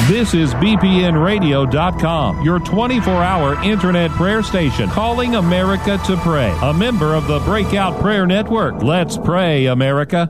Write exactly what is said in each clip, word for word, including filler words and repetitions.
This is B P N radio dot com, your twenty-four hour internet prayer station, calling America to pray. A member of the Breakout Prayer Network. Let's pray, America.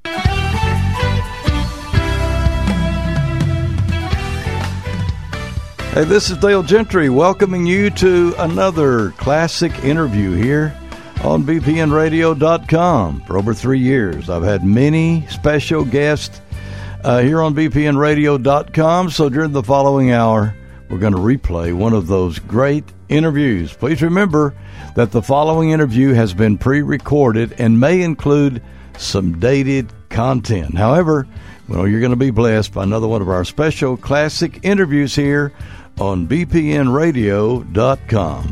Hey, this is Dale Gentry welcoming you to another classic interview here on B P N radio dot com. For over three years, I've had many special guests uh, here on B P N radio dot com. So during the following hour, we're going to replay one of those great interviews. Please remember that the following interview has been pre-recorded and may include some dated content. However, well, you're going to be blessed by another one of our special classic interviews here on B P N radio dot com.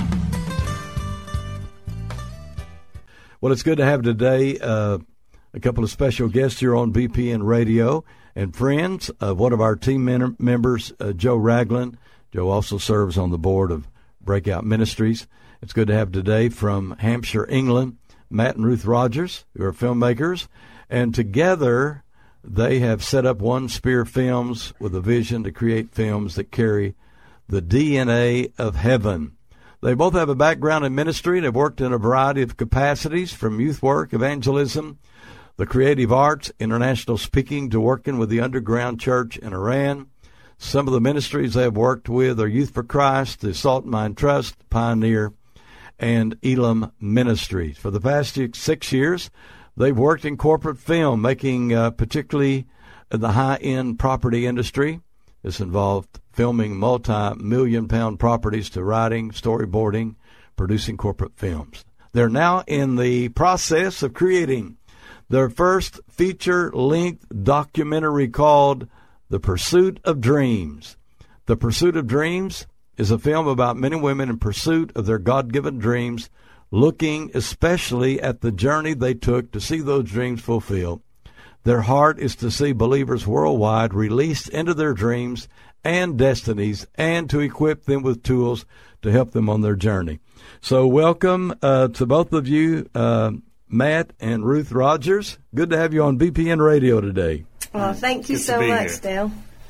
Well, it's good to have today uh, a couple of special guests here on B P N Radio and friends of one of our team men- members, uh, Joe Ragland. Joe also serves on the board of Breakout Ministries. It's good to have today from Hampshire, England, Matt and Ruth Rogers, who are filmmakers, and together they have set up One Spear Films with a vision to create films that carry the D N A of heaven. They both have a background in ministry and have worked in a variety of capacities, from youth work, evangelism, the creative arts, international speaking, to working with the underground church in Iran. Some of the ministries they have worked with are Youth for Christ, the Salt and Mine Trust, Pioneer, and Elam Ministries. For the past six years, they've worked in corporate film, making uh, particularly in the high-end property industry. This involved filming multi-million pound properties to writing, storyboarding, producing corporate films. They're now in the process of creating their first feature-length documentary called The Pursuit of Dreams. The Pursuit of Dreams is a film about men and women in pursuit of their God-given dreams, looking especially at the journey they took to see those dreams fulfilled. Their heart is to see believers worldwide released into their dreams and destinies, and to equip them with tools to help them on their journey. So welcome uh, to both of you, uh, Matt and Ruth Rogers. Good to have you on B P N Radio today. Well, thank you Good so much, here. Dale.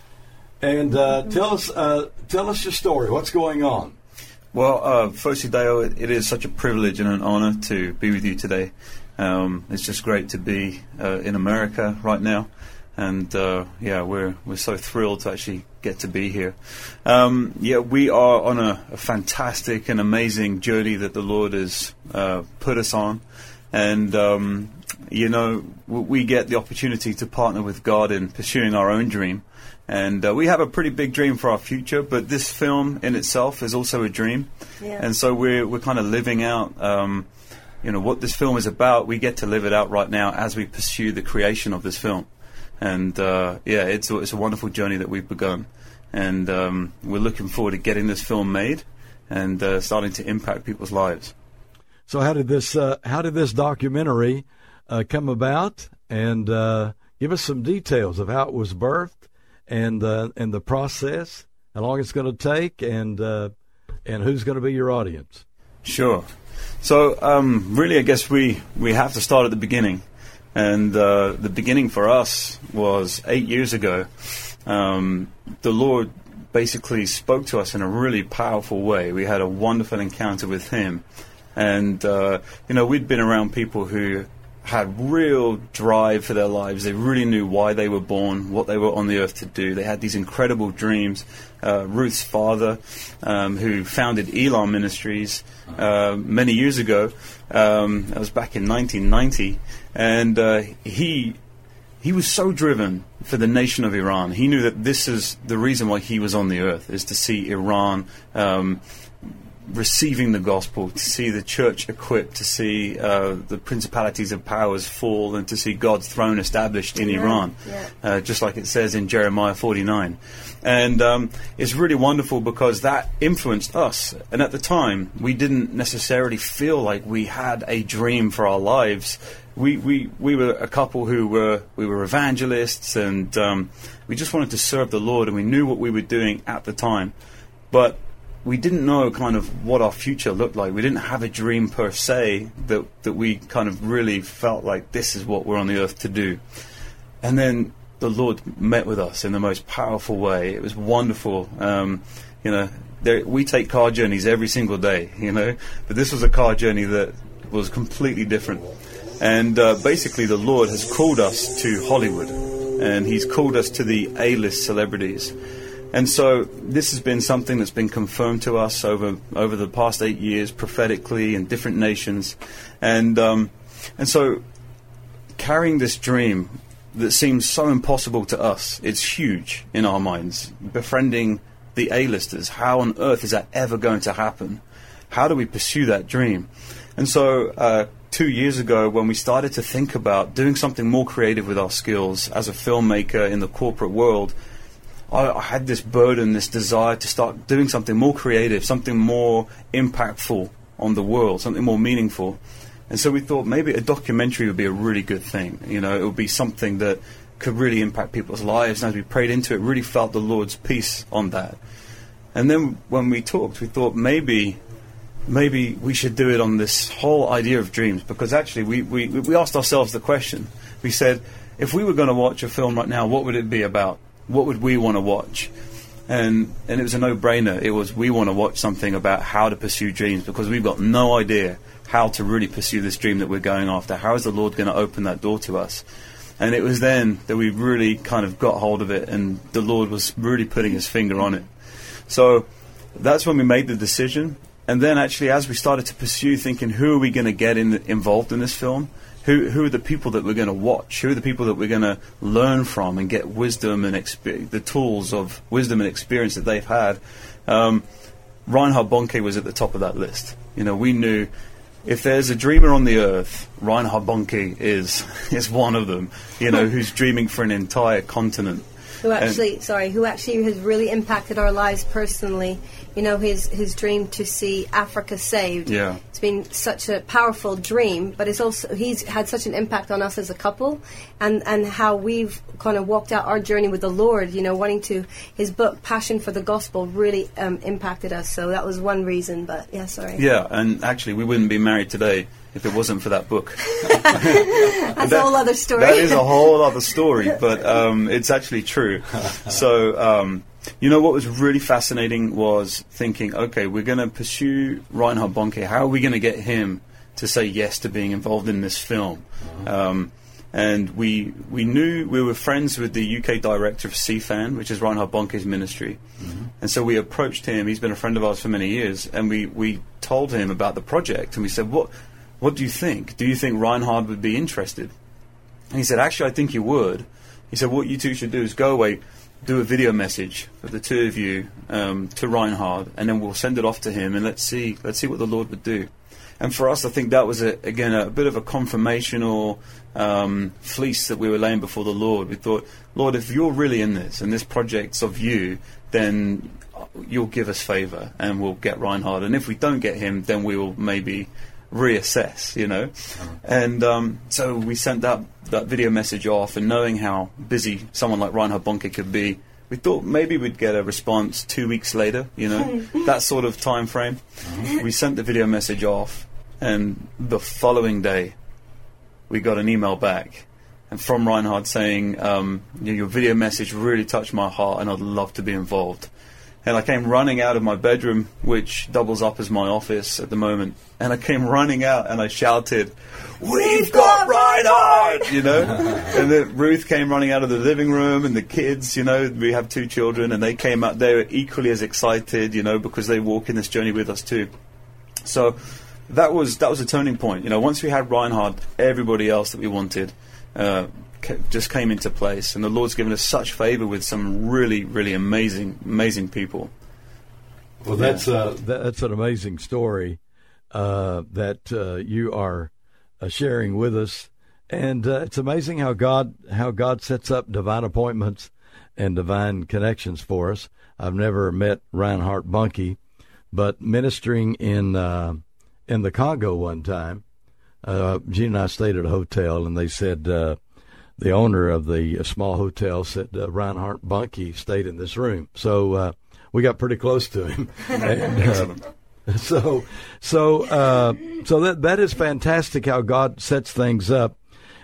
And uh, tell us, uh, tell us your story. What's going on? Well, uh, firstly, Dale, it, it is such a privilege and an honor to be with you today. Um, it's just great to be uh, in America right now, and uh, yeah, we're we're so thrilled to actually get to be here. Um, yeah, we are on a, a fantastic and amazing journey that the Lord has uh, put us on, and um, you know, w- we get the opportunity to partner with God in pursuing our own dream. And uh, we have a pretty big dream for our future, but this film in itself is also a dream. Yeah. And so we're we're kind of living out, um, you know, what this film is about. We get to live it out right now as we pursue the creation of this film. And uh, yeah, it's a, it's a wonderful journey that we've begun. And um, we're looking forward to getting this film made and uh, starting to impact people's lives. So how did this uh, how did this documentary uh, come about? And uh, give us some details of how it was birthed. And uh, and the process, how long it's going to take, and uh, and who's going to be your audience? Sure. So um, really, I guess we, we have to start at the beginning, and uh, the beginning for us was eight years ago. Um, the Lord basically spoke to us in a really powerful way. We had a wonderful encounter with Him, and uh, you know, we'd been around people who had real drive for their lives. They really knew why they were born, what they were on the earth to do. They had these incredible dreams. Uh, Ruth's father, um, who founded Elam Ministries uh, many years ago, um, that was back in nineteen ninety, and uh, he he was so driven for the nation of Iran. He knew that this is the reason why he was on the earth, is to see Iran um, receiving the gospel, to see the church equipped, to see uh, the principalities and powers fall, and to see God's throne established in yeah, Iran, yeah. Uh, just like it says in Jeremiah forty-nine. And um, it's really wonderful because that influenced us. And at the time, we didn't necessarily feel like we had a dream for our lives. We we, we were a couple who were we were evangelists, and um, we just wanted to serve the Lord, and we knew what we were doing at the time. But we didn't know kind of what our future looked like. We didn't have a dream per se that that we kind of really felt like this is what we're on the earth to do. And then the Lord met with us in the most powerful way. It was wonderful. Um, you know, there, we take car journeys every single day, you know, but this was a car journey that was completely different. And uh, basically the Lord has called us to Hollywood, and he's called us to the A-list celebrities. And so this has been something that's been confirmed to us over over the past eight years prophetically in different nations. And um, and so carrying this dream that seems so impossible to us, it's huge in our minds. Befriending the A-listers, how on earth is that ever going to happen? How do we pursue that dream? And so uh, two years ago, when we started to think about doing something more creative with our skills as a filmmaker in the corporate world, I, I had this burden, this desire to start doing something more creative, something more impactful on the world, something more meaningful. And so we thought maybe a documentary would be a really good thing. You know, it would be something that could really impact people's lives. And as we prayed into it, really felt the Lord's peace on that. And then when we talked, we thought maybe maybe we should do it on this whole idea of dreams, because actually we, we, we asked ourselves the question. We said, if we were going to watch a film right now, what would it be about? What would we want to watch? And and it was a no-brainer. It was, we want to watch something about how to pursue dreams, because we've got no idea how to really pursue this dream that we're going after. How is the Lord going to open that door to us? And it was then that we really kind of got hold of it, and the Lord was really putting his finger on it. So that's when we made the decision. And then actually as we started to pursue, thinking, who are we going to get in the, involved in this film? Who who are the people that we're going to watch? Who are the people that we're going to learn from and get wisdom and expe- the tools of wisdom and experience that they've had? Um, Reinhard Bonnke was at the top of that list. You know, we knew if there's a dreamer on the earth, Reinhard Bonnke is is one of them. You know, who's dreaming for an entire continent. Who actually, and, sorry, who actually has really impacted our lives personally. You know, his his dream to see Africa saved. Yeah. It's been such a powerful dream, but it's also, he's had such an impact on us as a couple, and, and how we've kind of walked out our journey with the Lord, you know, wanting to, his book, Passion for the Gospel, really um, impacted us. So that was one reason, but yeah, sorry. Yeah, and actually we wouldn't be married today if it wasn't for that book. That's that, a whole other story. That is a whole other story, but um, it's actually true. So, um, you know, what was really fascinating was thinking, okay, we're going to pursue Reinhard Bonnke. How are we going to get him to say yes to being involved in this film? Uh-huh. Um, and we we knew we were friends with the U K director of C FAN, which is Reinhard Bonnke's ministry. Mm-hmm. And so we approached him. He's been a friend of ours for many years. And we, we told him about the project. And we said, what... What do you think? Do you think Reinhard would be interested? And he said, actually, I think he would. He said, what you two should do is go away, do a video message for the two of you um, to Reinhard, and then we'll send it off to him, and let's see let's see what the Lord would do. And for us, I think that was, a, again, a bit of a confirmational um, fleece that we were laying before the Lord. We thought, Lord, if you're really in this, and this project's of you, then you'll give us favor, and we'll get Reinhard. And if we don't get him, then we will maybe reassess, you know. Uh-huh. And um, so we sent that, that video message off, and knowing how busy someone like Reinhard Bonnke could be, we thought maybe we'd get a response two weeks later, you know, that sort of time frame. Uh-huh. We sent the video message off, and the following day we got an email back and from Reinhard saying, um, your video message really touched my heart and I'd love to be involved. And I came running out of my bedroom, which doubles up as my office at the moment. And I came running out and I shouted, "We've got Reinhard!" You know? And then Ruth came running out of the living room, and the kids, you know, we have two children, and they came out, they were equally as excited, you know, because they walk in this journey with us too. So that was that was a turning point. You know, once we had Reinhard, everybody else that we wanted uh, just came into place, and the Lord's given us such favor with some really, really amazing, amazing people. Well, yeah. that's uh, that, that's an amazing story uh, that uh, you are uh, sharing with us, and uh, it's amazing how God how God sets up divine appointments and divine connections for us. I've never met Reinhard Bonnke, but ministering in uh, in the Congo one time, uh, Gene and I stayed at a hotel, and they said. Uh, The owner of the small hotel said uh, Reinhard Bonnke stayed in this room, so uh, we got pretty close to him. and, uh, so, so, uh, so that that is fantastic how God sets things up,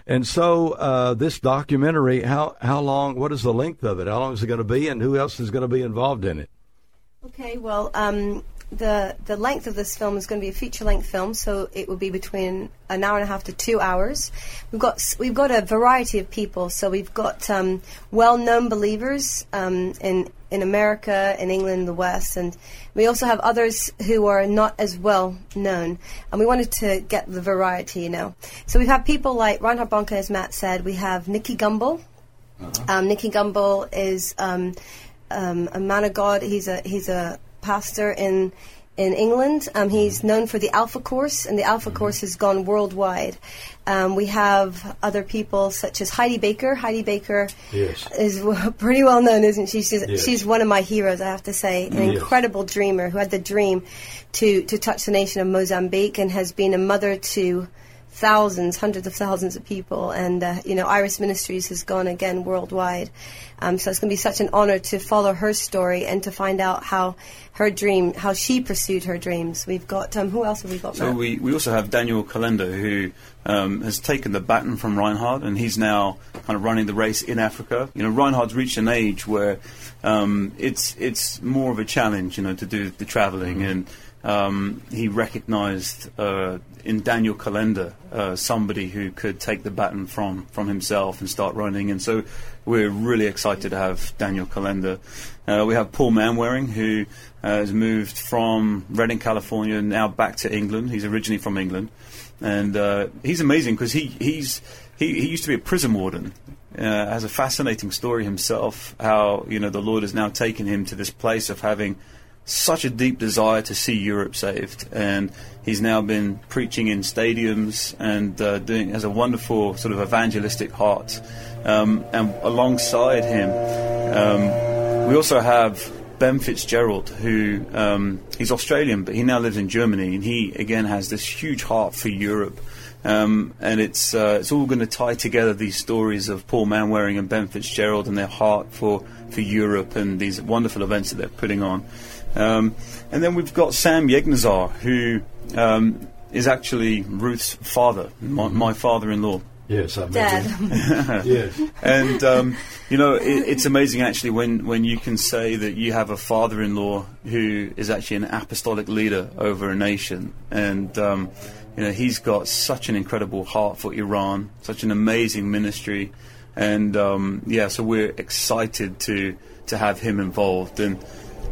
And so uh, this documentary, how how long? What is the length of it? How long is it going to be, and who else is going to be involved in it? Okay, well, um, the the length of this film is going to be a feature-length film, so it will be between an hour and a half to two hours. We've got we've got a variety of people, so we've got um, well-known believers um, in in America, in England, the West, and we also have others who are not as well known. And we wanted to get the variety, you know. So we've had people like Reinhard Bonnke, as Matt said. We have Nicky Gumbel. Uh-huh. Um, Nicky Gumbel is um, um, a man of God. He's a he's a pastor in in England. Um, he's known for the Alpha Course, and the Alpha Course has gone worldwide. Um, we have other people such as Heidi Baker. Heidi Baker yes. is w- pretty well known, isn't she? She's, yes. she's one of my heroes, I have to say. An yes. incredible dreamer who had the dream to, to touch the nation of Mozambique and has been a mother to thousands, hundreds of thousands of people. And, uh, you know, Iris Ministries has gone again worldwide. Um, so it's going to be such an honor to follow her story and to find out how her dream, how she pursued her dreams. We've got, um, who else have we got? So we, we also have Daniel Kalenda, who um, has taken the baton from Reinhard, and he's now kind of running the race in Africa. You know, Reinhard's reached an age where um, it's it's more of a challenge, you know, to do the traveling, mm-hmm. and um, he recognized uh, in Daniel Kalenda uh, somebody who could take the baton from, from himself and start running, and so we're really excited to have Daniel Kalenda. Uh, we have Paul Manwaring, who uh, has moved from Redding, California, now back to England. He's originally from England, and uh, he's amazing because he he's he, he used to be a prison warden. Uh, has a fascinating story himself. How you know the Lord has now taken him to this place of having such a deep desire to see Europe saved, and he's now been preaching in stadiums and uh, doing has a wonderful sort of evangelistic heart. Um, and alongside him, um, we also have Ben Fitzgerald, who um, he's Australian, but he now lives in Germany, and he again has this huge heart for Europe. Um, and it's uh, it's all going to tie together these stories of Paul Manwaring and Ben Fitzgerald and their heart for, for Europe and these wonderful events that they're putting on. Um, and then we've got Sam Yegnazar, who um, is actually Ruth's father, my, my father-in-law. Yes, I Dad. Yes. And, um, you know, it, it's amazing actually when, when you can say that you have a father-in-law who is actually an apostolic leader over a nation. And, um, you know, he's got such an incredible heart for Iran, such an amazing ministry. And, um, yeah, so we're excited to, to have him involved. And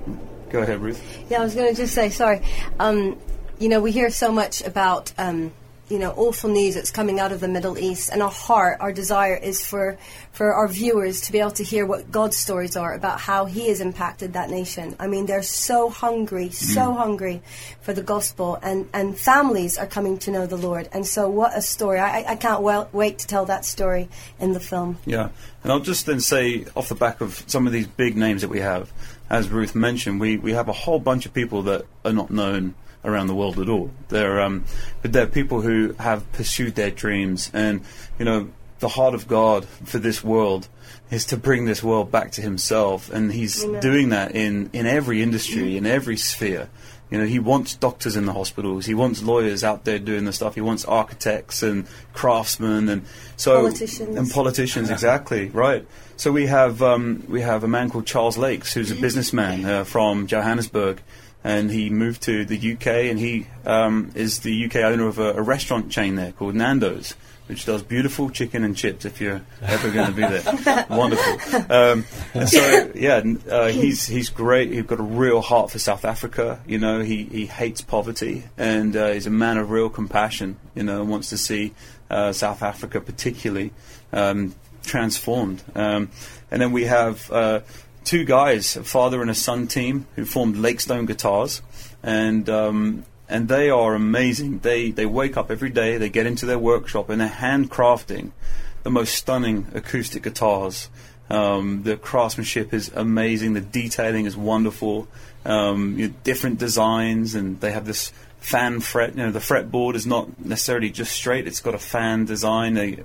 go ahead, Ruth. Yeah, I was going to just say, sorry. Um, you know, we hear so much about... Um, you know, awful news that's coming out of the Middle East, and our heart, our desire is for for our viewers to be able to hear what God's stories are about how He has impacted that nation. I mean, they're so hungry, so mm. hungry for the gospel, and, and families are coming to know the Lord. And so what a story. I, I can't well, wait to tell that story in the film. Yeah, and I'll just then say, off the back of some of these big names that we have, as Ruth mentioned, we, we have a whole bunch of people that are not known around the world at all. They're, um, but they're people who have pursued their dreams, and you know, the heart of God for this world is to bring this world back to Himself, and He's Amen. doing that in, in every industry, in every sphere. You know, He wants doctors in the hospitals. He wants lawyers out there doing the stuff. He wants architects and craftsmen and so politicians. and politicians. Exactly right. So we have um, we have a man called Charles Lakes, who's a businessman uh, from Johannesburg. And he moved to the U K, and he um, is the U K owner of a, a restaurant chain there called Nando's, which does beautiful chicken and chips if you're ever going to be there. Wonderful. Um, and so, yeah, uh, he's he's great. He's got a real heart for South Africa. You know, he, he hates poverty, and uh, he's a man of real compassion, you know, and wants to see uh, South Africa particularly um, transformed. Um, and then we have... Uh, Two guys, a father and a son team, who formed Lakestone Guitars, and um, and they are amazing. They they wake up every day, they get into their workshop, and they're handcrafting the most stunning acoustic guitars. Um, the craftsmanship is amazing. The detailing is wonderful. Um, you know, different designs, and they have this fan fret. You know, the fretboard is not necessarily just straight; it's got a fan design. They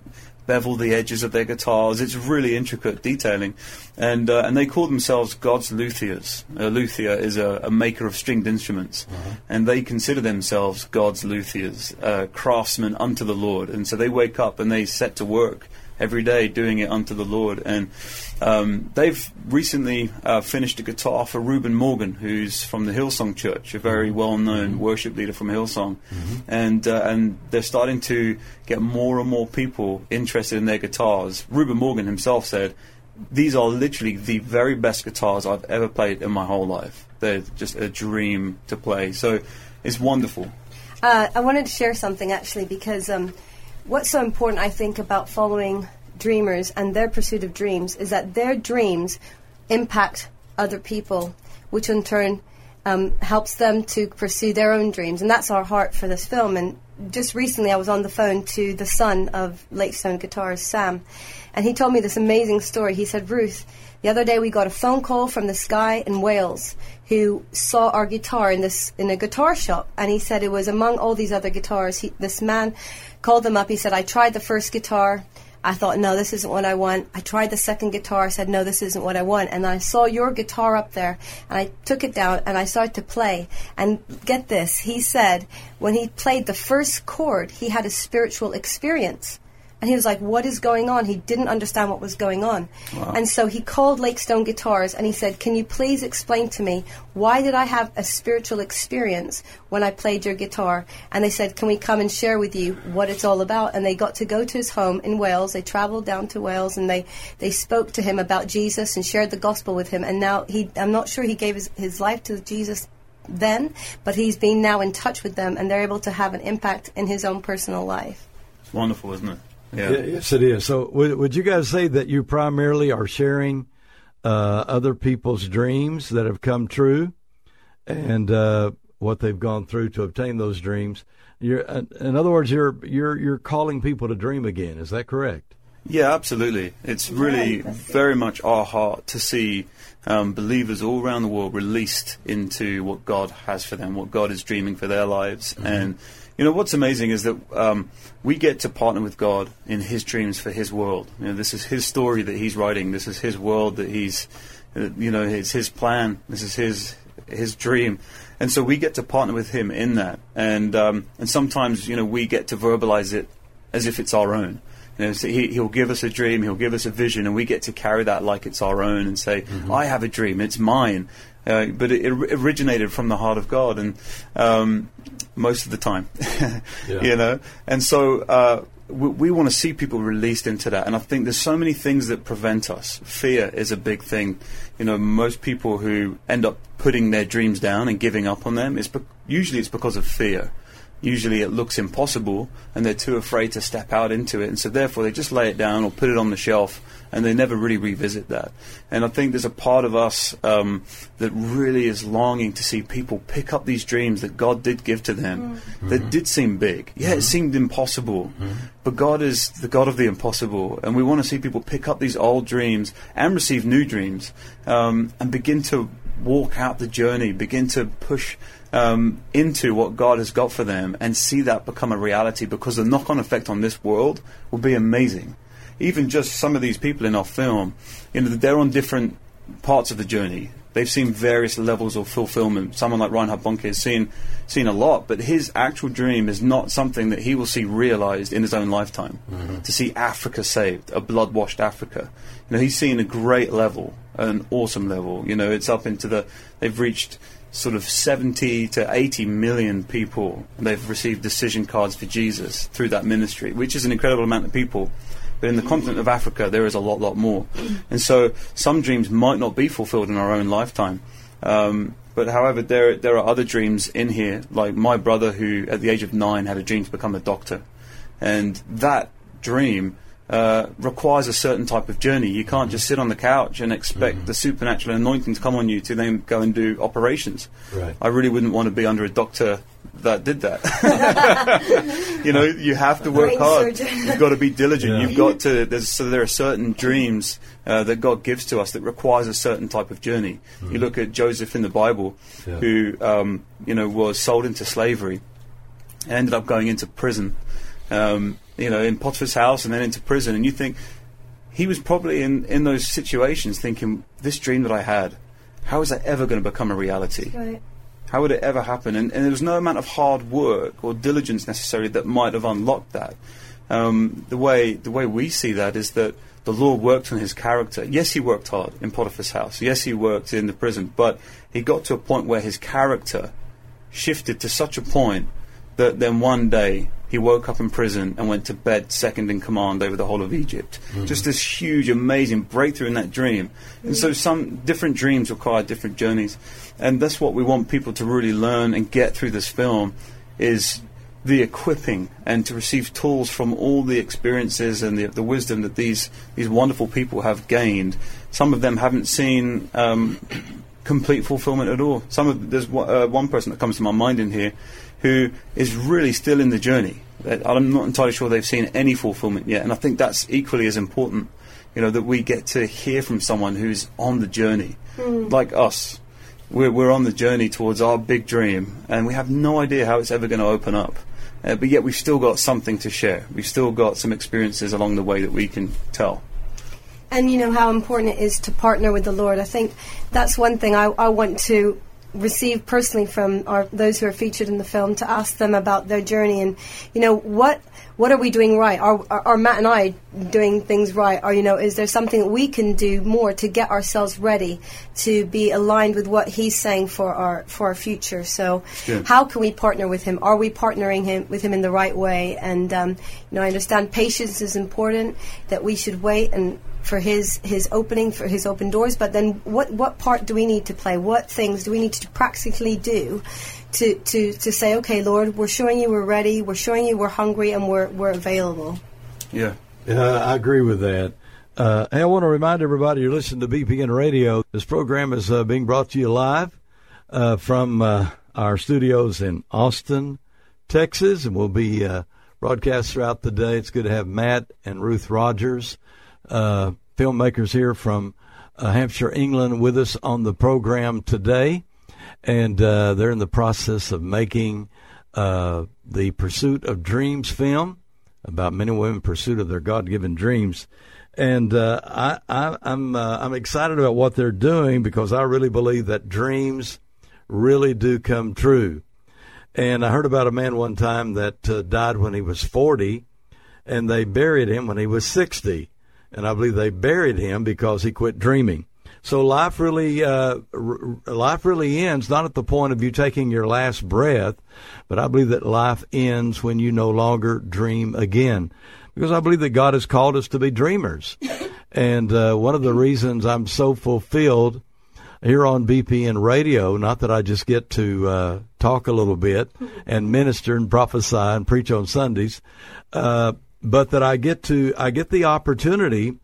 bevel the edges of their guitars. It's really intricate detailing, and uh, and they call themselves God's luthiers. A luthier is a, a maker of stringed instruments, uh-huh. and they consider themselves God's luthiers, uh, craftsmen unto the Lord. And so they wake up and they set to work every day doing it unto the Lord. And um, they've recently uh, finished a guitar for Reuben Morgan, who's from the Hillsong Church, a very well-known mm-hmm. worship leader from Hillsong. Mm-hmm. And uh, and they're starting to get more and more people interested in their guitars. Reuben Morgan himself said, these are literally the very best guitars I've ever played in my whole life. They're just a dream to play. So it's wonderful. Uh, I wanted to share something, actually, because... Um, What's so important, I think, about following dreamers and their pursuit of dreams is that their dreams impact other people, which in turn um, helps them to pursue their own dreams. And that's our heart for this film. And just recently I was on the phone to the son of Lake Stone guitarist Sam, and he told me this amazing story. He said, Ruth, the other day we got a phone call from this guy in Wales who saw our guitar in this in a guitar shop, and he said it was among all these other guitars. He, this man called them up. He said, I tried the first guitar. I thought, no, this isn't what I want. I tried the second guitar. I said, no, this isn't what I want. And I saw your guitar up there, and I took it down, and I started to play. And get this, he said, when he played the first chord, he had a spiritual experience. And he was like, what is going on? He didn't understand what was going on. Wow. And so he called Lake Stone Guitars, and he said, can you please explain to me, why did I have a spiritual experience when I played your guitar? And they said, can we come and share with you what it's all about? And they got to go to his home in Wales. They traveled down to Wales, and they, they spoke to him about Jesus and shared the gospel with him. And now he, I'm not sure he gave his, his life to Jesus then, but he's been now in touch with them, and they're able to have an impact in his own personal life. It's wonderful, isn't it? Yeah. Yes, it is. So would, would you guys say that you primarily are sharing uh, other people's dreams that have come true and uh, what they've gone through to obtain those dreams? You're, in other words, you're you're you're calling people to dream again. Is that correct? Yeah, absolutely. It's really very much our heart to see um, believers all around the world released into what God has for them, what God is dreaming for their lives. Mm-hmm. And you know, what's amazing is that um, we get to partner with God in His dreams for His world. You know, this is His story that He's writing. This is His world that He's, uh, you know, it's His plan. This is His His dream. And so we get to partner with Him in that. And um, and sometimes, you know, we get to verbalize it as if it's our own. You know, so he, he'll give us a dream, he'll give us a vision, and we get to carry that like it's our own and say, mm-hmm. I have a dream, it's mine. Uh, but it, it originated from the heart of God, and um, most of the time, yeah. you know. And so uh, we, we want to see people released into that. And I think there's so many things that prevent us. Fear is a big thing. You know, most people who end up putting their dreams down and giving up on them, is be- usually it's because of fear. Usually it looks impossible, and they're too afraid to step out into it, and so therefore they just lay it down or put it on the shelf, and they never really revisit that. And I think there's a part of us um, that really is longing to see people pick up these dreams that God did give to them, mm-hmm. that did seem big. Yeah, mm-hmm. it seemed impossible, mm-hmm. but God is the God of the impossible, and we want to see people pick up these old dreams and receive new dreams, um, and begin to walk out the journey, begin to push Um, into what God has got for them, and see that become a reality, because the knock-on effect on this world will be amazing. Even just some of these people in our film, you know, they're on different parts of the journey. They've seen various levels of fulfillment. Someone like Reinhard Bonnke has seen seen a lot, but his actual dream is not something that he will see realized in his own lifetime. Mm-hmm. To see Africa saved, a blood-washed Africa. You know, he's seen a great level, an awesome level. You know, it's up into the, they've reached sort of seventy to eighty million people. They've received decision cards for Jesus through that ministry, which is an incredible amount of people. But in the continent of Africa, there is a lot, lot more. And so some dreams might not be fulfilled in our own lifetime. Um, but however, there there are other dreams in here, like my brother, who at the age of nine had a dream to become a doctor. And that dream Uh, requires a certain type of journey. You can't just sit on the couch and expect mm-hmm. the supernatural anointing to come on you to then go and do operations. Right. I really wouldn't want to be under a doctor that did that. You know, you have to work Brain hard. Surgeon. You've got to be diligent. Yeah. You've got to. There's, so there are certain dreams uh, that God gives to us that requires a certain type of journey. Mm-hmm. You look at Joseph in the Bible, yeah. who um, you know was sold into slavery, and ended up going into prison. Um, you know, in Potiphar's house and then into prison, and you think he was probably in, in those situations thinking, this dream that I had, how is that ever going to become a reality? Right. How would it ever happen? And, and there was no amount of hard work or diligence necessarily that might have unlocked that. Um, the way the way we see that is that the Lord worked on his character. Yes, he worked hard in Potiphar's house. Yes, he worked in the prison. But he got to a point where his character shifted to such a point that then one day he woke up in prison and went to bed second in command over the whole of Egypt. Mm-hmm. Just this huge, amazing breakthrough in that dream. Mm-hmm. And so some different dreams require different journeys. And that's what we want people to really learn and get through this film, is the equipping and to receive tools from all the experiences and the, the wisdom that these, these wonderful people have gained. Some of them haven't seen um, complete fulfillment at all. Some of There's uh, one person that comes to my mind in here who is really still in the journey. I'm not entirely sure they've seen any fulfillment yet, and I think that's equally as important, you know, that we get to hear from someone who's on the journey, mm. like us. We're, we're on the journey towards our big dream, and we have no idea how it's ever going to open up, uh, but yet we've still got something to share. We've still got some experiences along the way that we can tell. And you know how important it is to partner with the Lord. I think that's one thing I, I want to receive personally from our, those who are featured in the film, to ask them about their journey and, you know, what what are we doing right? Are, are, are Matt and I doing things right? Or, you know, is there something that we can do more to get ourselves ready to be aligned with what he's saying for our for our future? So yeah. How can we partner with him? Are we partnering him with him in the right way? And, um, you know, I understand patience is important, that we should wait and for his his opening, for his open doors, but then what what part do we need to play? What things do we need to practically do to to, to say, okay, Lord, we're showing you we're ready, we're showing you we're hungry, and we're we're available. Yeah, uh, I agree with that. Uh, hey, I want to remind everybody you're listening to B P N Radio. This program is uh, being brought to you live uh, from uh, our studios in Austin, Texas, and we'll be uh, broadcast throughout the day. It's good to have Matt and Ruth Rogers, Uh, filmmakers here from uh, Hampshire, England, with us on the program today, and uh, they're in the process of making uh, the Pursuit of Dreams film about men and women in pursuit of their God-given dreams. And uh, I, I, I'm uh, I'm excited about what they're doing, because I really believe that dreams really do come true. And I heard about a man one time that uh, died when he was forty, and they buried him when he was sixty. And I believe they buried him because he quit dreaming. So life really, uh, r- life really ends not at the point of you taking your last breath, but I believe that life ends when you no longer dream again. Because I believe that God has called us to be dreamers. And uh, one of the reasons I'm so fulfilled here on B P N Radio, not that I just get to uh, talk a little bit and minister and prophesy and preach on Sundays, uh, but that I get to I get the opportunity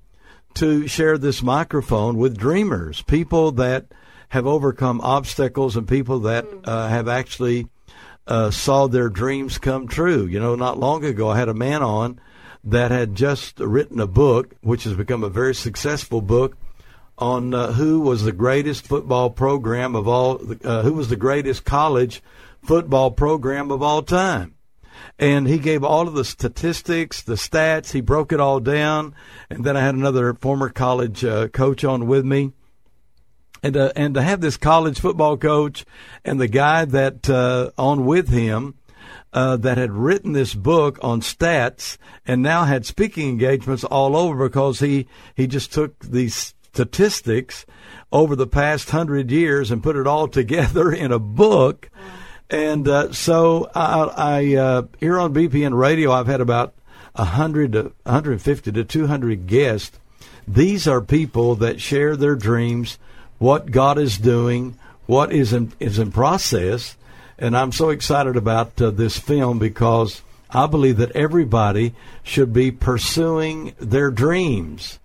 to share this microphone with dreamers, people that have overcome obstacles and people that uh, have actually uh, saw their dreams come true. You know, not long ago I had a man on that had just written a book, which has become a very successful book, on uh, who was the greatest football program of all, uh, who was the greatest college football program of all time. And he gave all of the statistics, the stats. He broke it all down. And then I had another former college uh, coach on with me. And uh, and to have this college football coach and the guy that uh, on with him uh, that had written this book on stats and now had speaking engagements all over, because he, he just took these statistics over the past hundred years and put it all together in a book. And uh, so I, I uh, here on B P N Radio, I've had about one hundred to one hundred fifty to two hundred guests. These are people that share their dreams, what God is doing, what is in, is in process. And I'm so excited about uh, this film, because I believe that everybody should be pursuing their dreams.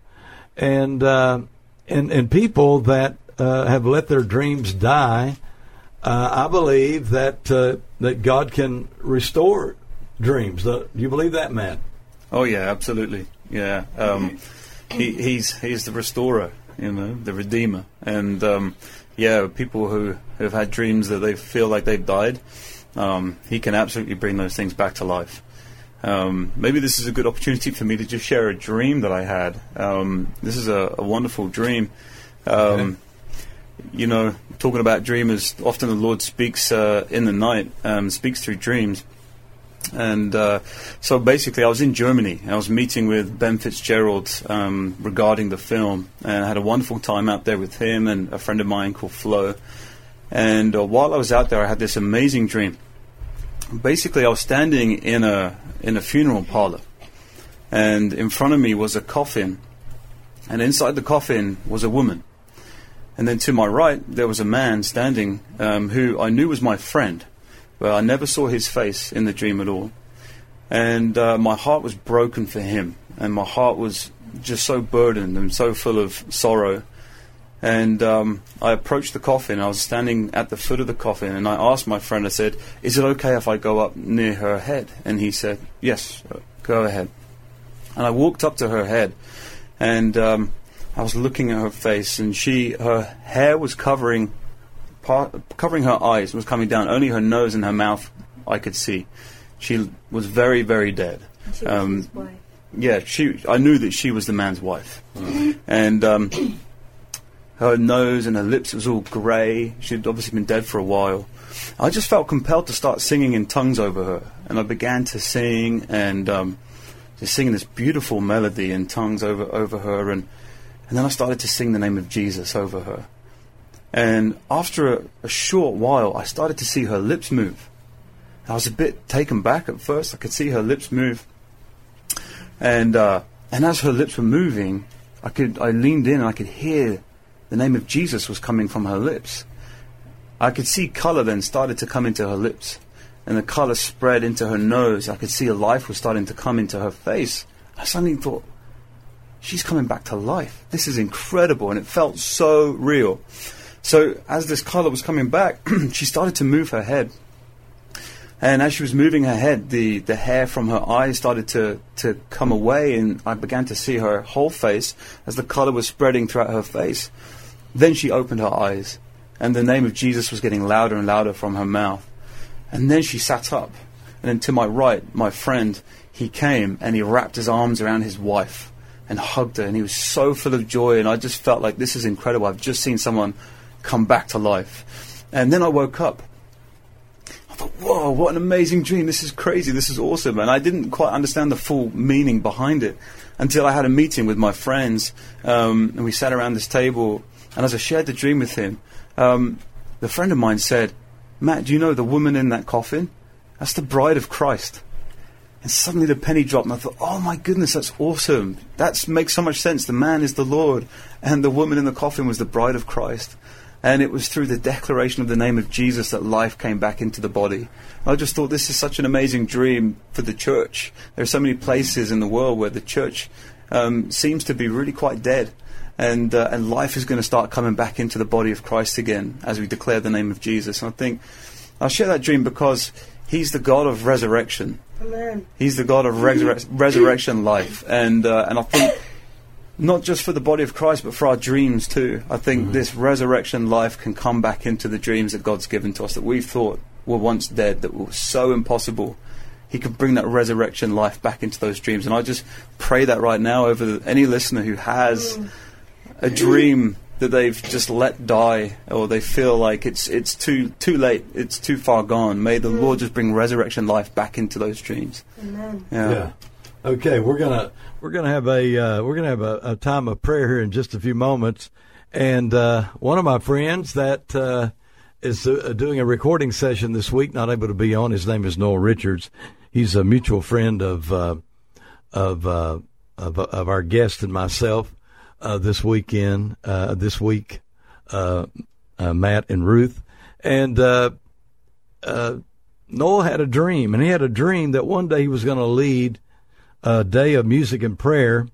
And uh, and, and people that uh, have let their dreams die, Uh, I believe that uh, that God can restore dreams. Do you believe that, Matt? Oh yeah, absolutely. Yeah, um, he, he's he's the restorer, you know, the redeemer, and um, yeah, people who have had dreams that they feel like they've died, um, he can absolutely bring those things back to life. Um, maybe this is a good opportunity for me to just share a dream that I had. Um, this is a, a wonderful dream. Um, okay. You know, talking about dreamers, often the Lord speaks uh, in the night, um, speaks through dreams. And uh, so basically I was in Germany. I was meeting with Ben Fitzgerald um, regarding the film, and I had a wonderful time out there with him and a friend of mine called Flo. And uh, while I was out there, I had this amazing dream. Basically, I was standing in a in a funeral parlor, and in front of me was a coffin, and inside the coffin was a woman. And then to my right, there was a man standing um, who I knew was my friend, but I never saw his face in the dream at all. And uh, my heart was broken for him, and my heart was just so burdened and so full of sorrow. And um, I approached the coffin. I was standing at the foot of the coffin, and I asked my friend, I said, "Is it okay if I go up near her head?" And he said, "Yes, go ahead." And I walked up to her head, and um, I was looking at her face, and she, her hair was covering, part, covering her eyes, was coming down. Only her nose and her mouth I could see. She was very, very dead. She was um, his wife. Yeah, she. I knew that she was the man's wife, mm. and. Um, Her nose and her lips was all grey. She'd obviously been dead for a while. I just felt compelled to start singing in tongues over her. And I began to sing and um, just singing this beautiful melody in tongues over, over her. And, and then I started to sing the name of Jesus over her. And after a, a short while, I started to see her lips move. I was a bit taken back at first. I could see her lips move. And uh, and as her lips were moving, I could I leaned in and I could hear the name of Jesus was coming from her lips. I could see colour then started to come into her lips, and the colour spread into her nose. I could see a life was starting to come into her face. I suddenly thought, she's coming back to life. This is incredible, and it felt so real. So as this colour was coming back, she started to move her head. And as she was moving her head, the, the hair from her eyes started to, to come away, and I began to see her whole face as the colour was spreading throughout her face. Then she opened her eyes, and the name of Jesus was getting louder and louder from her mouth. And then she sat up. And then to my right, my friend, he came and he wrapped his arms around his wife and hugged her. And he was so full of joy. And I just felt like, this is incredible. I've just seen someone come back to life. And then I woke up. I thought, whoa, what an amazing dream. This is crazy. This is awesome. And I didn't quite understand the full meaning behind it until I had a meeting with my friends. Um, and we sat around this table. And as I shared the dream with him, um, the friend of mine said, "Matt, do you know the woman in that coffin? That's the bride of Christ." And suddenly the penny dropped, and I thought, oh my goodness, that's awesome. That makes so much sense. The man is the Lord, and the woman in the coffin was the bride of Christ. And it was through the declaration of the name of Jesus that life came back into the body. I just thought, this is such an amazing dream for the church. There are so many places in the world where the church um, seems to be really quite dead. And uh, and life is going to start coming back into the body of Christ again as we declare the name of Jesus. And I think I'll share that dream because He's the God of resurrection. Amen. He's the God of resur- resurrection life. And uh, and I think not just for the body of Christ, but for our dreams too. I think mm-hmm. this resurrection life can come back into the dreams that God's given to us that we thought were once dead, that were so impossible. He can bring that resurrection life back into those dreams. And I just pray that right now over the, any listener who has mm. a dream that they've just let die, or they feel like it's it's too too late, it's too far gone. May the mm. Lord just bring resurrection life back into those dreams. Amen. Yeah. yeah. Okay, we're gonna we're gonna have a uh, we're gonna have a, a time of prayer here in just a few moments, and uh, one of my friends that uh, is uh, doing a recording session this week, not able to be on. His name is Noel Richards. He's a mutual friend of uh, of, uh, of of our guest and myself. Uh, this weekend, uh, this week, uh, uh, Matt and Ruth. And uh, uh, Noel had a dream, and he had a dream that one day he was going to lead a day of music and prayer,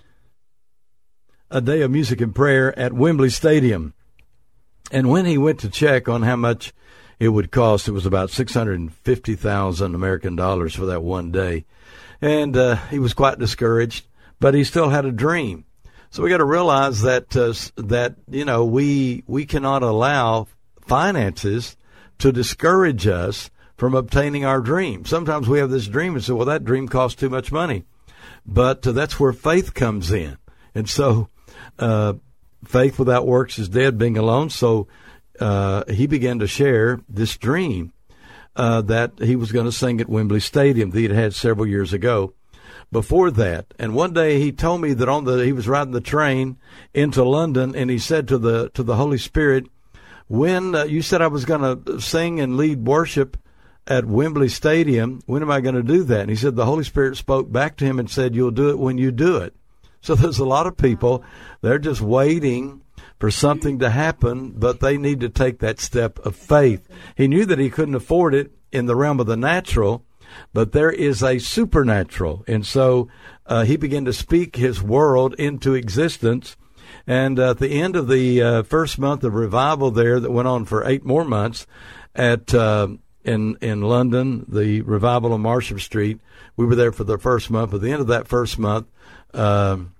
a day of music and prayer at Wembley Stadium. And when he went to check on how much it would cost, it was about six hundred fifty thousand American dollars for that one day. And uh, he was quite discouraged, but he still had a dream. So we got to realize that uh, that you know we we cannot allow finances to discourage us from obtaining our dream. Sometimes we have this dream and say, well, that dream costs too much money. But uh, that's where faith comes in. And so uh, faith without works is dead, being alone. So uh, he began to share this dream uh, that he was going to sing at Wembley Stadium that he had had several years ago before that. And one day he told me that on the he was riding the train into London, and he said to the to the Holy Spirit, when uh, you said I was going to sing and lead worship at Wembley Stadium, when am I going to do that? And he said the Holy Spirit spoke back to him and said, you'll do it when you do it. So there's a lot of people, they're just waiting for something to happen, but they need to take that step of faith. He knew that he couldn't afford it in the realm of the natural, but there is a supernatural. And so uh, he began to speak his world into existence. And uh, at the end of the uh, first month of revival there that went on for eight more months at uh, in in London, the revival on Marsham Street, we were there for the first month. At the end of that first month, um,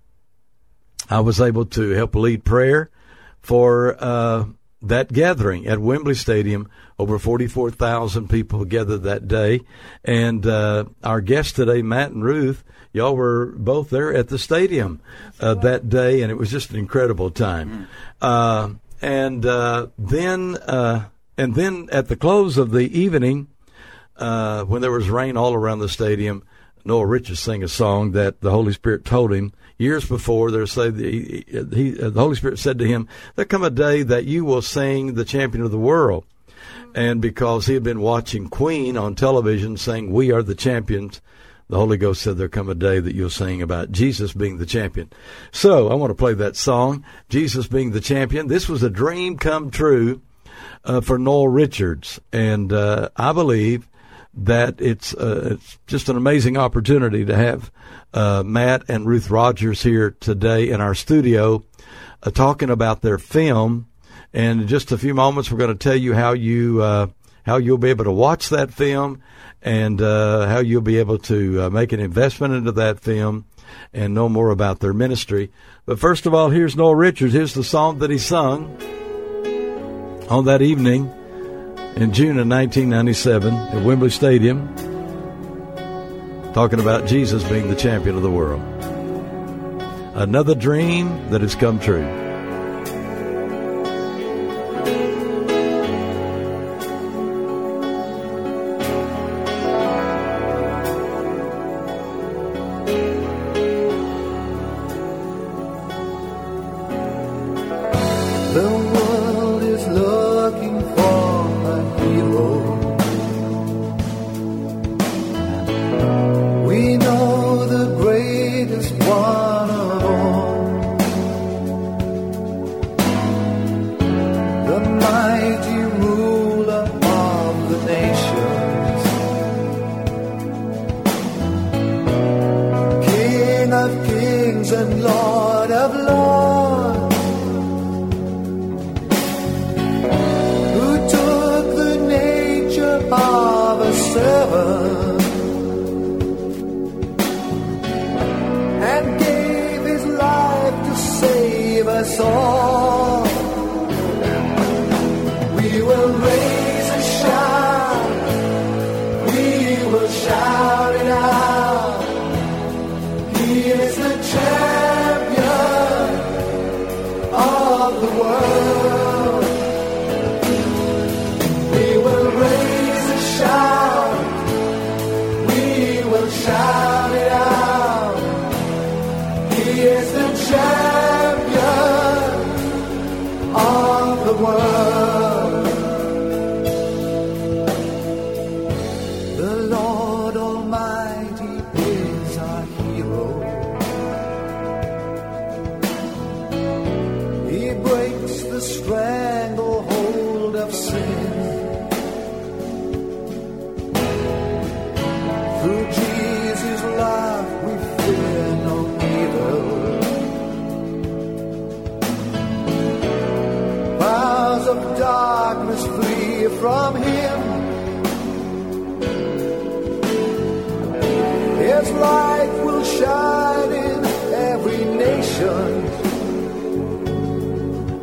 I was able to help lead prayer for uh, that gathering at Wembley Stadium. Over forty-four thousand people gathered that day. And uh, our guests today, Matt and Ruth, y'all were both there at the stadium uh, that day, and it was just an incredible time. Uh, and uh, then uh, and then at the close of the evening, uh, when there was rain all around the stadium, Noel Richards sang a song that the Holy Spirit told him years before. There say the, he, he, the Holy Spirit said to him, "There come a day that you will sing the Champion of the World." And because he had been watching Queen on television saying, "We are the champions," the Holy Ghost said, "There come a day that you'll sing about Jesus being the champion." So I want to play that song, Jesus Being the Champion. This was a dream come true uh, for Noel Richards. And uh, I believe that it's, uh, it's just an amazing opportunity to have uh, Matt and Ruth Rogers here today in our studio uh, talking about their film. And in just a few moments, we're going to tell you how you uh, how you'll be able to watch that film, and uh, how you'll be able to uh, make an investment into that film and know more about their ministry. But first of all, here's Noel Richards. Here's the song that he sung on that evening in June of nineteen ninety-seven at Wembley Stadium, talking about Jesus being the champion of the world. Another dream that has come true.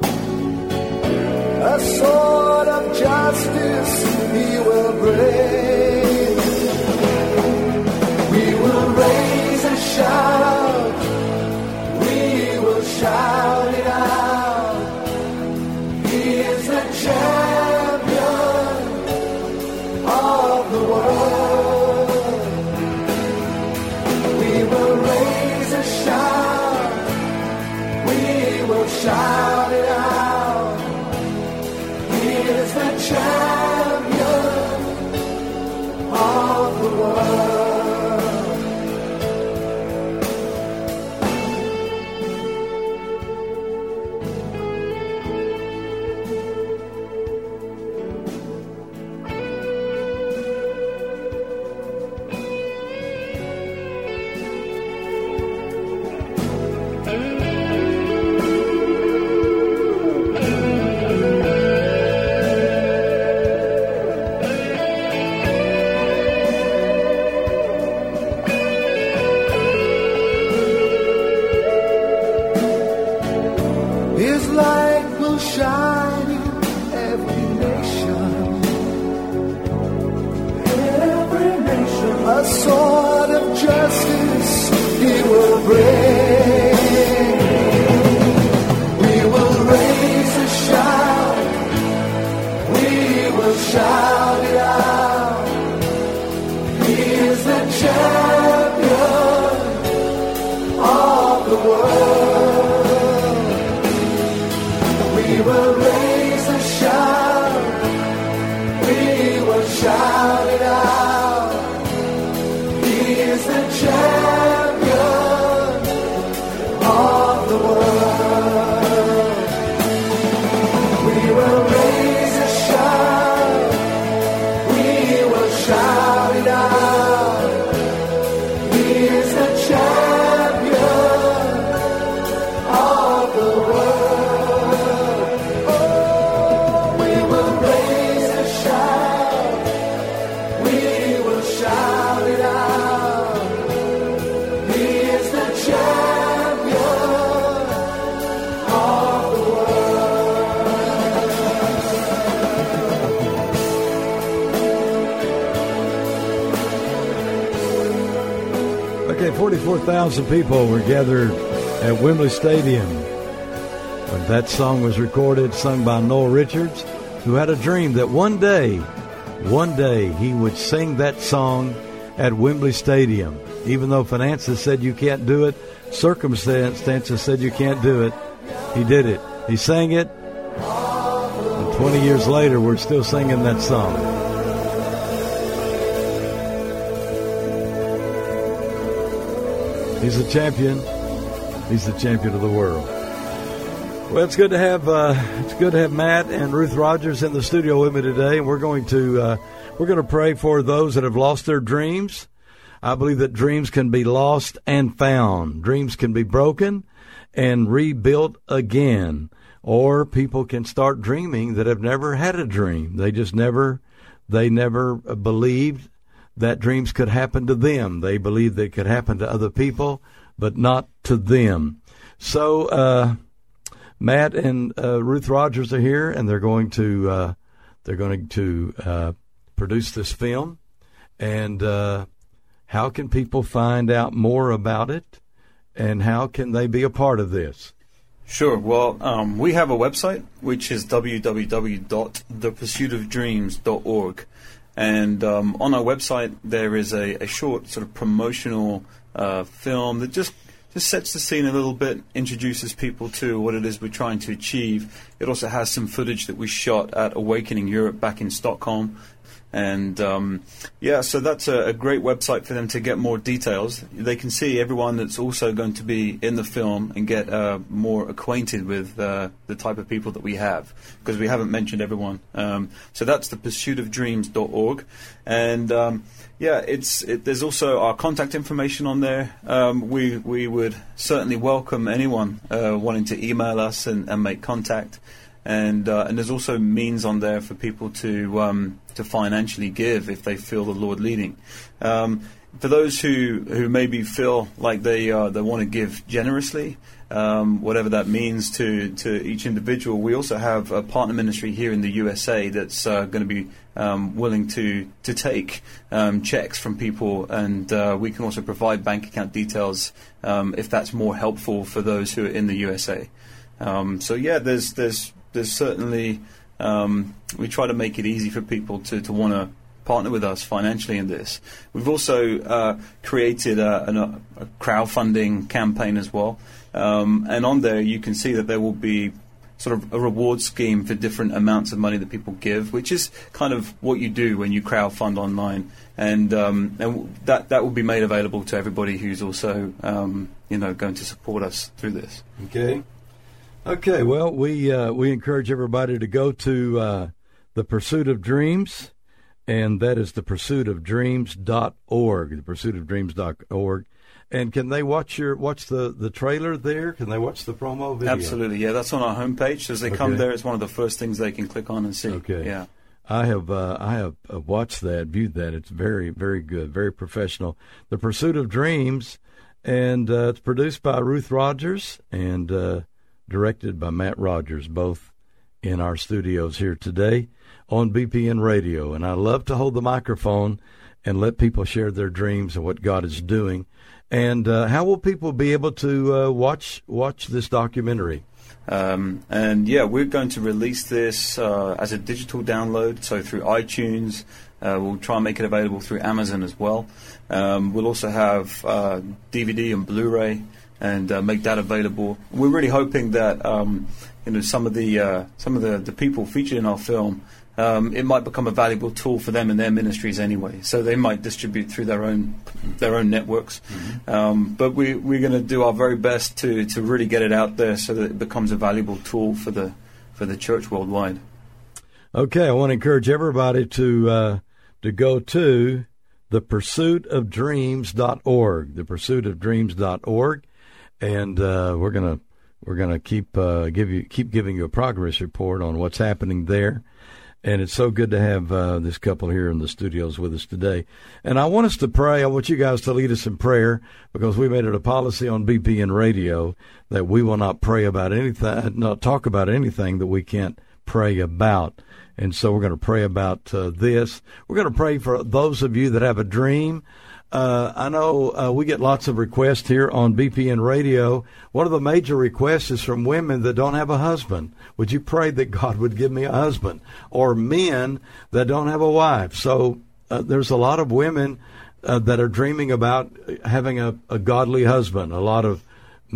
A sword of justice he will bring. sword of justice he will bring. We will raise a shout, we will shout it out. He is the champion of the world. We will raise a shout, we will shout it out. He is the champion of the world. We will raise a shout, we will shout it out. He is the champion of the world. Oh, we will raise a shout, we will shout it out. He is the champion of the Okay, forty-four thousand people were gathered at Wembley Stadium when that song was recorded, sung by Noel Richards, who had a dream that one day, one day he would sing that song at Wembley Stadium. Even though finances said you can't do it, circumstances said you can't do it, he did it. He sang it, and twenty years later, we're still singing that song. He's a champion. He's the champion of the world. Well, it's good to have uh, it's good to have Matt and Ruth Rogers in the studio with me today, and we're going to uh, we're going to pray for those that have lost their dreams. I believe that dreams can be lost and found. Dreams can be broken and rebuilt again, or people can start dreaming that have never had a dream. They just never they never believed that dreams could happen to them. They believed they could happen to other people, but not to them. So uh, Matt and uh, Ruth Rogers are here, and they're going to uh, they're going to uh, produce this film. And uh, how can people find out more about it, and how can they be a part of this? Sure. Well, um, we have a website, which is w w w dot the pursuit of dreams dot org. And um, on our website, there is a, a short sort of promotional uh, film that just, just sets the scene a little bit, introduces people to what it is we're trying to achieve. It also has some footage that we shot at Awakening Europe back in Stockholm. And, um, yeah, so that's a, a great website for them to get more details. They can see everyone that's also going to be in the film and get uh, more acquainted with uh, the type of people that we have, because we haven't mentioned everyone. Um, so that's the pursuit of dreams dot org. And, um, yeah, it's it, there's also our contact information on there. Um, we, we would certainly welcome anyone uh, wanting to email us and, and make contact. And uh, and there's also means on there for people to um, to financially give if they feel the Lord leading. Um, for those who, who maybe feel like they uh, they want to give generously, um, whatever that means to, to each individual, we also have a partner ministry here in the U S A that's uh, going to be um, willing to to take um, checks from people, and uh, we can also provide bank account details um, if that's more helpful for those who are in the U S A. Um, so yeah, there's there's There's certainly, um, we try to make it easy for people to, to want to partner with us financially in this. We've also uh, created a, a, a crowdfunding campaign as well. Um, and on there you can see that there will be sort of a reward scheme for different amounts of money that people give, which is kind of what you do when you crowdfund online. And, um, and that, that will be made available to everybody who's also, um, you know, going to support us through this. Okay. Okay, well, we uh, we encourage everybody to go to uh, The Pursuit of Dreams, and that is the pursuit of dreams dot org, the pursuit of dreams dot org. And can they watch your watch the, the trailer there? Can they watch the promo video? Absolutely, yeah. That's on our homepage. So as they Okay. come there, it's one of the first things they can click on and see. Okay. Yeah. I have uh, I have uh, watched that, viewed that. It's very, very good, very professional. The Pursuit of Dreams, and uh, it's produced by Ruth Rogers and uh, directed by Matt Rogers, both in our studios here today on B P N Radio. And I love to hold the microphone and let people share their dreams and what God is doing. And uh, how will people be able to uh, watch watch this documentary? Um, and yeah, we're going to release this uh, as a digital download, so through iTunes. Uh, we'll try and make it available through Amazon as well. Um, we'll also have uh, D V D and Blu-ray, and uh, make that available. We're really hoping that um, you know some of the uh, some of the, the people featured in our film, um, it might become a valuable tool for them in their ministries anyway. So they might distribute through their own their own networks. Mm-hmm. Um, but we we're going to do our very best to to really get it out there so that it becomes a valuable tool for the for the church worldwide. Okay, I want to encourage everybody to. Uh, to go to the pursuit of dreams dot org, the pursuit of dreams dot org, and uh, we're gonna we're gonna keep uh, give you keep giving you a progress report on what's happening there. And it's so good to have uh, this couple here in the studios with us today. And I want us to pray. I want you guys to lead us in prayer, because we made it a policy on B P N Radio that we will not pray about anything, not talk about anything that we can't pray about. And so we're going to pray about uh, this. We're going to pray for those of you that have a dream. Uh, I know uh, we get lots of requests here on B P N Radio. One of the major requests is from women that don't have a husband. Would you pray that God would give me a husband? Or men that don't have a wife. So uh, there's a lot of women uh, that are dreaming about having a, a godly husband. A lot of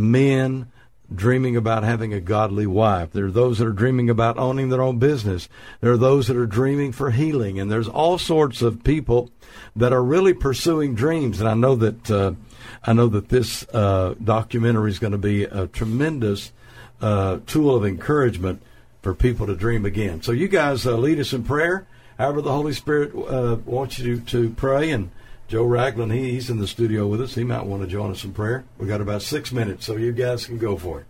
men dreaming about having a godly wife. There are those that are dreaming about owning their own business. There are those that are dreaming for healing. And there's all sorts of people that are really pursuing dreams. And I know that uh, I know that this uh, documentary is going to be a tremendous uh, tool of encouragement for people to dream again. So you guys uh, lead us in prayer. However the Holy Spirit uh, wants you to, to pray. And Joe Ragland, he, he's in the studio with us. He might want to join us in prayer. We've got about six minutes, so you guys can go for it.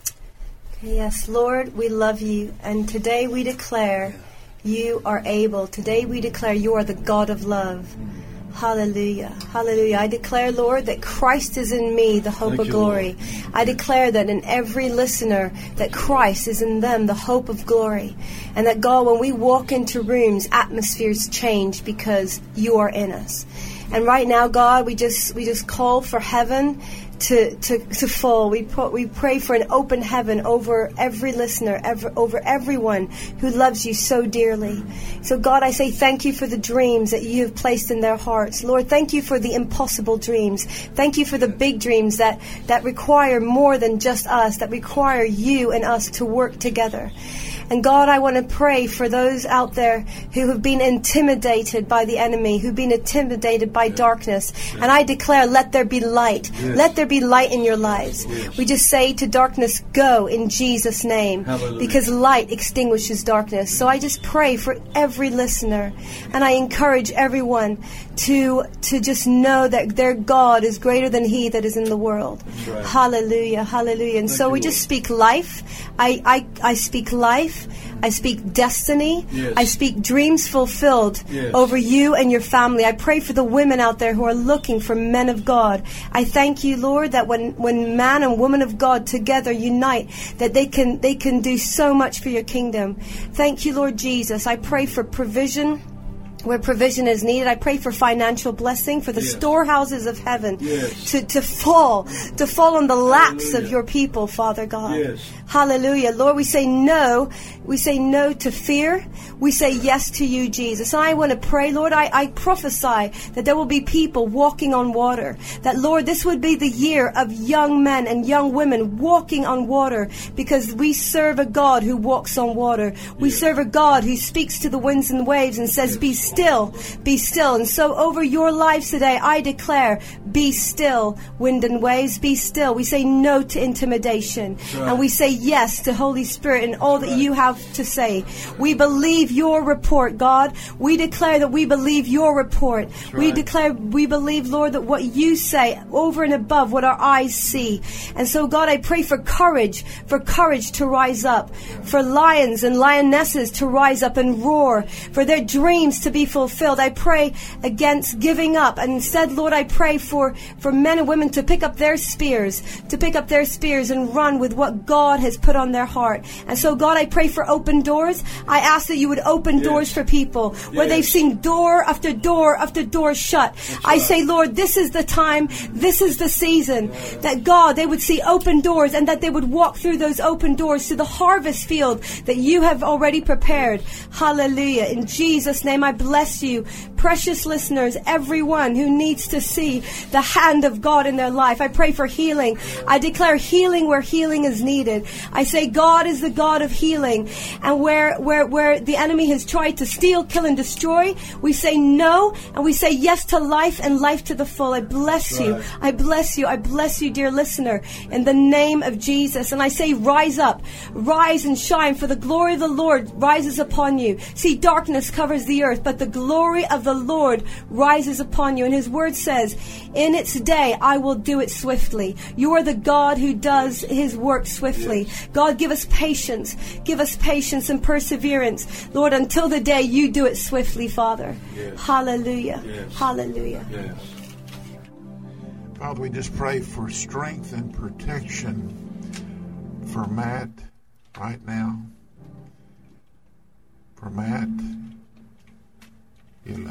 Yes, Lord, we love you. And today we declare you are able. Today we declare you are the God of love. Hallelujah. Hallelujah. I declare, Lord, that Christ is in me, the hope Thank of you, glory. Lord. I declare that in every listener, that Christ is in them, the hope of glory. And that, God, when we walk into rooms, atmospheres change because you are in us. And right now, God, we just we just call for heaven to to, to fall. We put, we pray for an open heaven over every listener, ever, over everyone who loves you so dearly. So, God, I say thank you for the dreams that you have placed in their hearts. Lord, thank you for the impossible dreams. Thank you for the big dreams that, that require more than just us, that require you and us to work together. And God, I want to pray for those out there who have been intimidated by the enemy, who've been intimidated by darkness. And I declare, let there be light. Yes. Let there be light in your lives. Yes. We just say to darkness, go in Jesus' name. Hallelujah. Because light extinguishes darkness. So I just pray for every listener. And I encourage everyone to to just know that their God is greater than he that is in the world. Right. Hallelujah. Hallelujah. And Thank so we just speak life. I, I, I speak life. I speak destiny. Yes. I speak dreams fulfilled yes. over you and your family. I pray for the women out there who are looking for men of God. I thank you, Lord, that when, when man and woman of God together unite, that they can they can do so much for your kingdom. Thank you, Lord Jesus. I pray for provision where provision is needed. I pray for financial blessing, for the yes. storehouses of heaven yes. to, to fall, to fall on the laps Hallelujah. Of your people, Father God. Yes. Hallelujah. Lord, we say no. We say no to fear. We say yes to you, Jesus. And I want to pray, Lord, I, I prophesy that there will be people walking on water. That, Lord, this would be the year of young men and young women walking on water, because we serve a God who walks on water. We yes. serve a God who speaks to the winds and waves and says, yes. be still, be still. And so over your lives today, I declare, be still, wind and waves, be still. We say no to intimidation. Right. And we say yes to Holy Spirit and all that you have to say. We believe your report, God. We declare that we believe your report. Right. We declare, we believe, Lord, that what you say over and above what our eyes see. And so, God, I pray for courage, for courage to rise up, for lions and lionesses to rise up and roar, for their dreams to be fulfilled. I pray against giving up. And instead, Lord, I pray for, for men and women to pick up their spears, to pick up their spears and run with what God has put on their heart. And so, God, I pray for open doors. I ask that you would open yes. doors for people yes. where they've seen door after door after door shut. That's I right. say, Lord, this is the time, this is the season that, God, they would see open doors and that they would walk through those open doors to the harvest field that you have already prepared. Hallelujah. In Jesus' name, I bless you. Precious listeners, everyone who needs to see the hand of God in their life. I pray for healing. I declare healing where healing is needed. I say God is the God of healing. And where, where, where the enemy has tried to steal, kill, and destroy, we say no, and we say yes to life and life to the full. I bless you. Right. I bless you. I bless you, dear listener, in the name of Jesus. And I say rise up, rise and shine, for the glory of the Lord rises upon you. See, darkness covers the earth, but the glory of the Lord rises upon you. And his word says, in its day I will do it swiftly. You are the God who does his work swiftly. Yes. God, give us patience. Give us patience and perseverance, Lord, until the day you do it swiftly, Father. Yes. Hallelujah. Yes. Hallelujah. Yes. Father, we just pray for strength and protection for Matt right now. For Matt. Yes,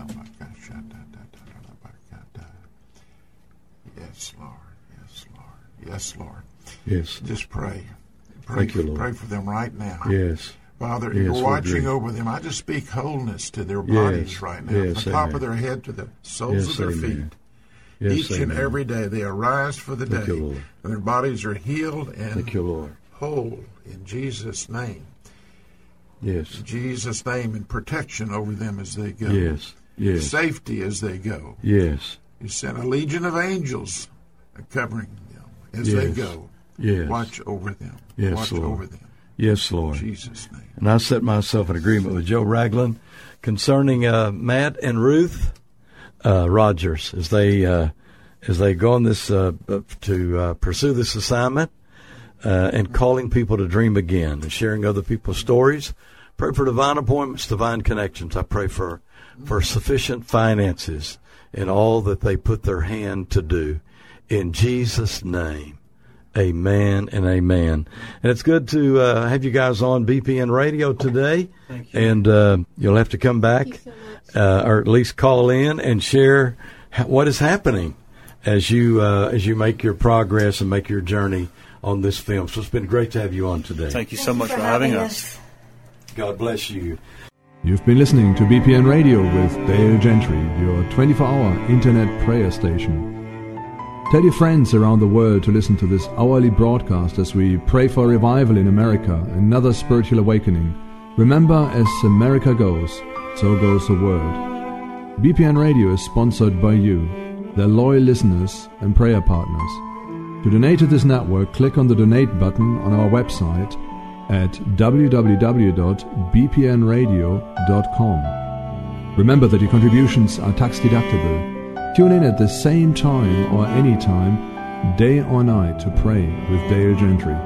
Lord. Yes, Lord. Yes, Lord. Yes. Just pray. Pray, Thank for, you, Lord. Pray for them right now. Yes. Father, yes, you're watching over them. I just speak wholeness to their bodies yes. right now. Yes, from the top amen. of their head to the soles yes, of their amen. feet. Yes, Each amen. and every day they arise for the Thank day. You, Lord. And their bodies are healed and Thank you, Lord. whole in Jesus' name. Yes. In Jesus' name, and protection over them as they go. Yes. Yes. Safety as they go. Yes. You sent a legion of angels covering them as yes. they go. Yes. Watch over them. Yes, Watch Lord. over them. Yes, Lord. In Jesus' name. And I set myself in agreement with Joe Ragland concerning uh, Matt and Ruth uh, Rogers as they uh, as they go on this uh, to uh, pursue this assignment uh, and calling people to dream again and sharing other people's stories. Pray for divine appointments, divine connections. I pray for for sufficient finances in all that they put their hand to do. In Jesus' name. Amen and amen. And it's good to uh, have you guys on B P N Radio today. Thank you. And uh, you'll have to come back so uh, or at least call in and share ha- what is happening as you uh, as you make your progress and make your journey on this film. So it's been great to have you on today. Thank you Thank so you much for for having having us. us. God bless you. You've been listening to B P N Radio with Dale Gentry, your twenty-four hour internet prayer station. Tell your friends around the world to listen to this hourly broadcast as we pray for revival in America, another spiritual awakening. Remember, as America goes, so goes the world. B P N Radio is sponsored by you, their loyal listeners and prayer partners. To donate to this network, click on the donate button on our website at w w w dot b p n radio dot com. Remember that your contributions are tax deductible. Tune in at the same time or any time, day or night, to pray with Dale Gentry.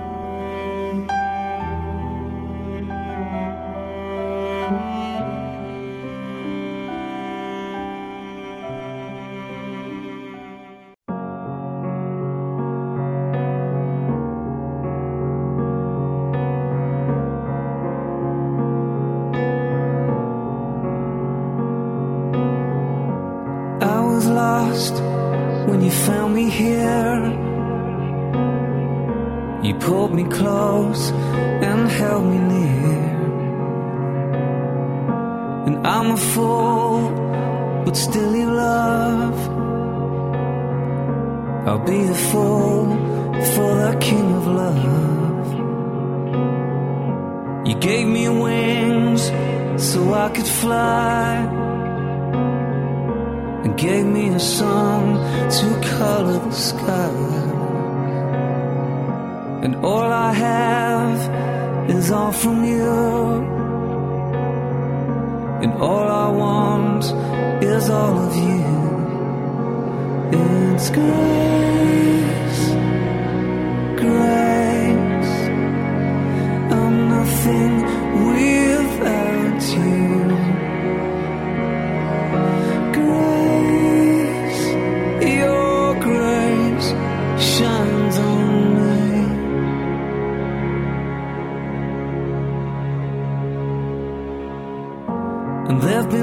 When you found me here, you pulled me close and held me near. And I'm a fool, but still you love. I'll be a fool for the King of Love. You gave me wings so I could fly, and gave me a song to color the sky. And all I have is all from you, and all I want is all of you. It's grace, grace. I'm nothing without you. Your grace shines on me.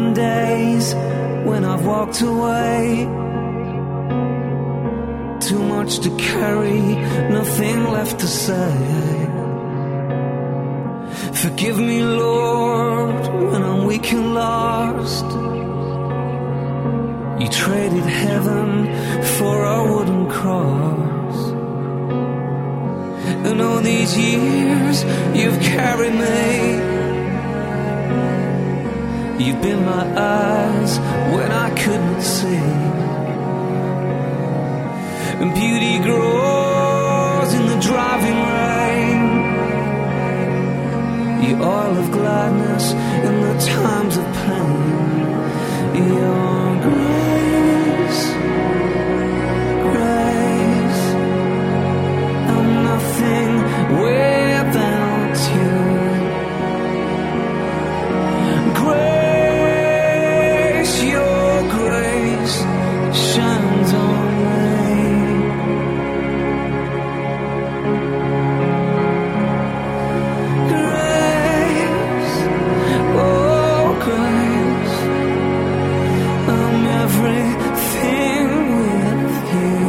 been days when I've walked away. Too much to carry, nothing left to say. Forgive me, Lord, when I'm weak and lost. You traded heaven for a wooden cross. And all these years you've carried me. You've been my eyes when I couldn't see. And beauty grows in the driving rain. The oil of gladness in the times of pain. Your grace, grace, I'm nothing without you. Grace, your grace shines on me. Grace, oh grace, I'm everything with you.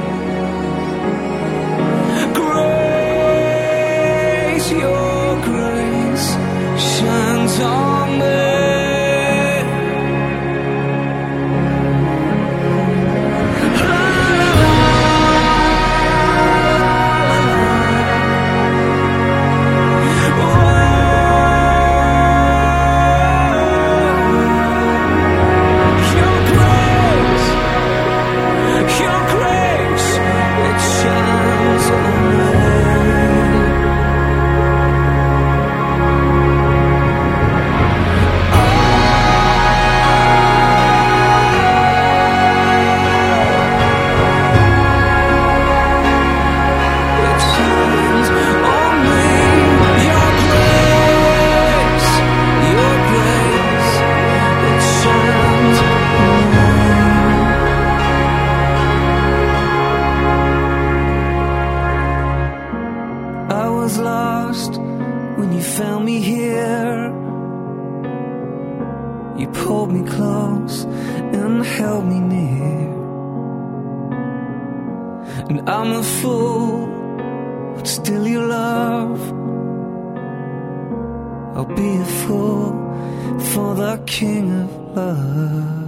Grace, your grace shines on me. You pulled me close and held me near. And I'm a fool, but still you love. I'll be a fool for the King of Love.